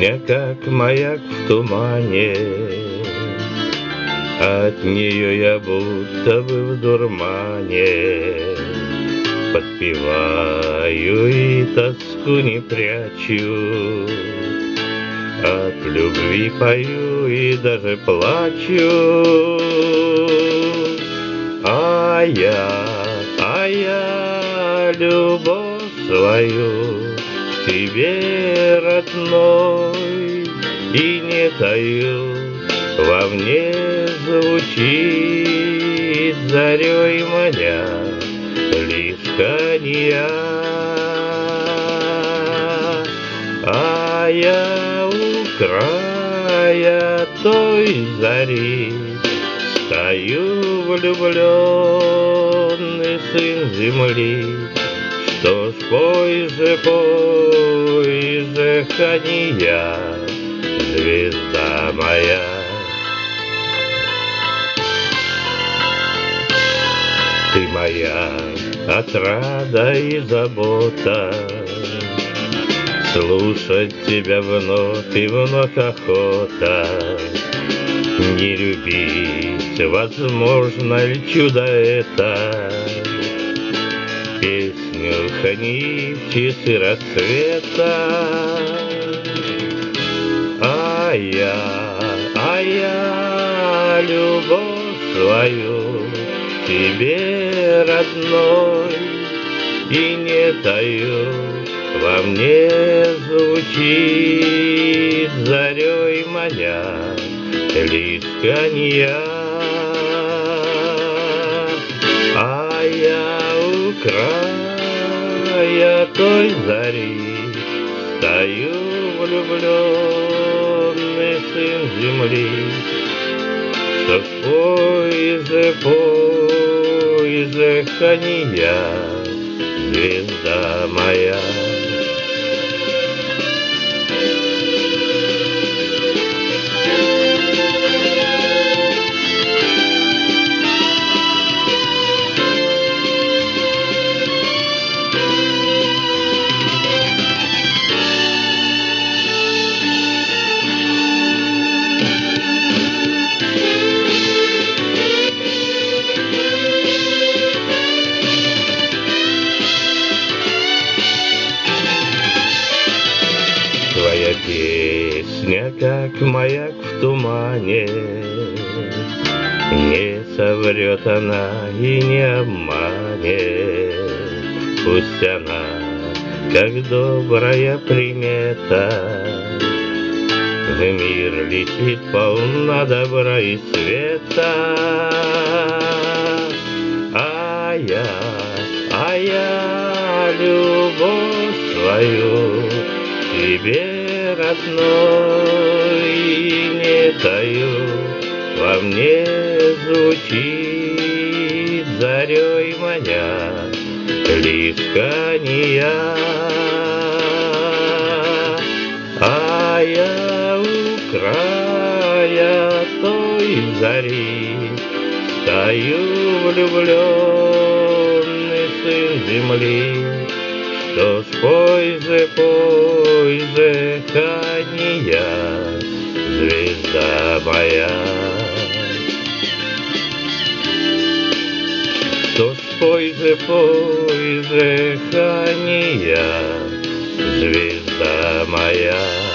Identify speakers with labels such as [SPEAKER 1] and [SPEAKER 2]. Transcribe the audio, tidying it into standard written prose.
[SPEAKER 1] Песня, как маяк в тумане, от нее я будто бы в дурмане. Подпеваю и тоску не прячу, от любви пою и даже плачу. А я любовь свою тебе, родной, и не таю, во мне звучит зарей маня лишь коньяк. А я у края той зари стою, влюбленный сын земли. Что ж, пой же, коньяк, звезда моя. Ты моя отрада и забота, слушать тебя вновь и вновь охота. Не любить, возможно ли чудо это? Песню хранить в часы рассвета. А я любовь свою тебе, родной, и не таю, во мне звучит зарей маня лишь коньяк. А я у края той зари стою, влюбленный сын земли. Что ж, пой же, коньяк, звезда моя. Твоя песня, как маяк в тумане, не соврет она и не обманет. Пусть она, как добрая примета, в мир летит полна добра и света. А я любовь свою тебе, родной, не таю, во мне звучит зарей маня лишь коньяк. А я у края той зари стою, влюбленный сын земли. Что ж, пой же, коньяк, звезда моя. Что ж, пой же, коньяк, звезда моя.